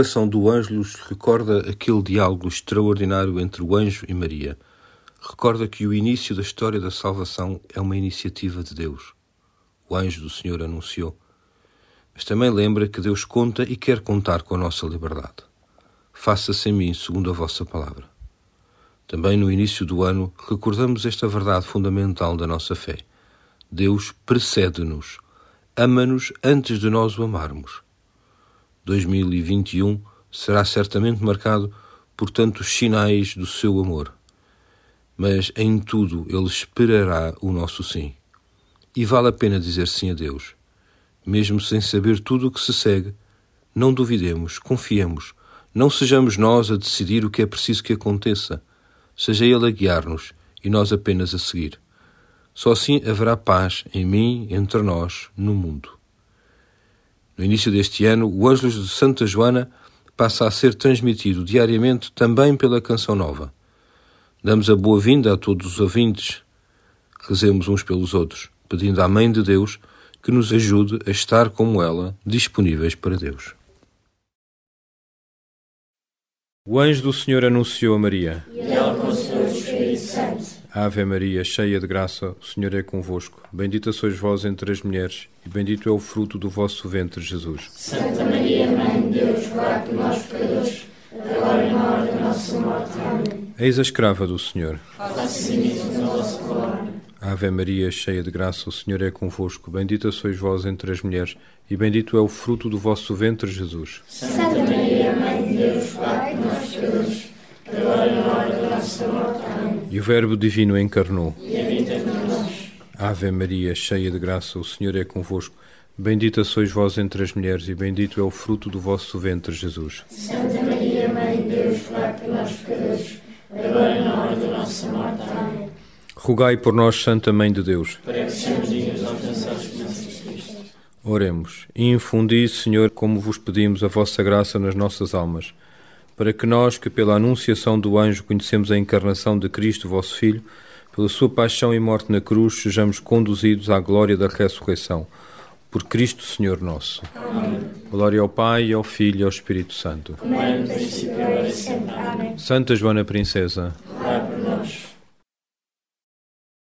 oração do Ângelus recorda aquele diálogo extraordinário entre o anjo e Maria. Recorda que o início da história da salvação é uma iniciativa de Deus. O anjo do Senhor anunciou. Mas também lembra que Deus conta e quer contar com a nossa liberdade. Faça-se em mim segundo a vossa palavra. Também no início do ano recordamos esta verdade fundamental da nossa fé. Deus precede-nos, ama-nos antes de nós o amarmos. 2021 será certamente marcado por tantos sinais do seu amor. Mas em tudo Ele esperará o nosso sim. E vale a pena dizer sim a Deus. Mesmo sem saber tudo o que se segue, não duvidemos, confiemos. Não sejamos nós a decidir o que é preciso que aconteça. Seja Ele a guiar-nos e nós apenas a seguir. Só assim haverá paz em mim, entre nós, no mundo. No início deste ano, o Ângelus de Santa Joana passa a ser transmitido diariamente também pela Canção Nova. Damos a boa-vinda a todos os ouvintes. Rezemos uns pelos outros, pedindo à Mãe de Deus que nos ajude a estar como ela, disponíveis para Deus. O anjo do Senhor anunciou a Maria. E ela concebeu o Espírito Santo. Ave Maria, cheia de graça, o Senhor é convosco. Bendita sois vós entre as mulheres, e bendito é o fruto do vosso ventre, Jesus. Santa Maria, Mãe de Deus, rogai por nós, pecadores, agora e na hora da nossa morte. Amém. Eis a escrava do Senhor. Faça-se em mim segundo a vossa palavra. Ave Maria, cheia de graça, o Senhor é convosco. Bendita sois vós entre as mulheres, e bendito é o fruto do vosso ventre, Jesus. Santa Maria, Mãe de Deus, rogai por nós, pecadores, agora e na hora da nossa morte. Amém. E o Verbo Divino encarnou. E habita entre nós. Ave Maria, cheia de graça, o Senhor é convosco. Bendita sois vós entre as mulheres, e bendito é o fruto do vosso ventre, Jesus. Santa Maria, Mãe de Deus, rogai por nós, pecadores, agora e na hora da nossa morte. Amém. Rogai por nós, Santa Mãe de Deus. Para que sejamos dignos de alcançar as promessas de Cristo. Oremos. E infundi, Senhor, como vos pedimos, a vossa graça nas nossas almas, para que nós, que pela anunciação do anjo conhecemos a encarnação de Cristo, vosso Filho, pela sua paixão e morte na cruz, sejamos conduzidos à glória da ressurreição. Por Cristo, Senhor nosso. Amém. Glória ao Pai, ao Filho e ao Espírito Santo. Como é no princípio, agora e sempre. Amém. Santa Joana Princesa,